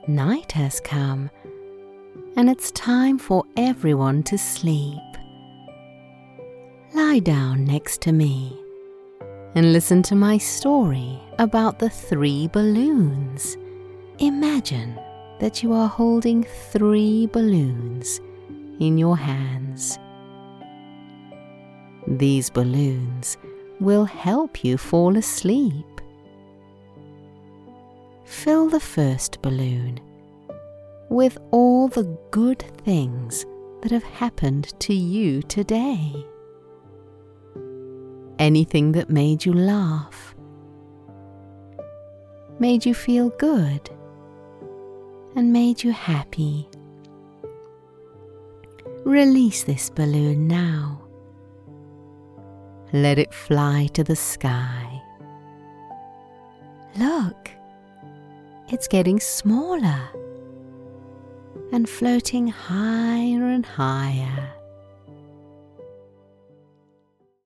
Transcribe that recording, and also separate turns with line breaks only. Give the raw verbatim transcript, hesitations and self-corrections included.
Night has come, and it's time for everyone to sleep. Lie down next to me and listen to my story about the three balloons. Imagine that you are holding three balloons in your hands. These balloons will help you fall asleep. Fill the first balloon with all the good things that have happened to you today. Anything that made you laugh, made you feel good, and made you happy. Release this balloon now. Let it fly to the sky. Look, it's getting smaller and floating higher and higher.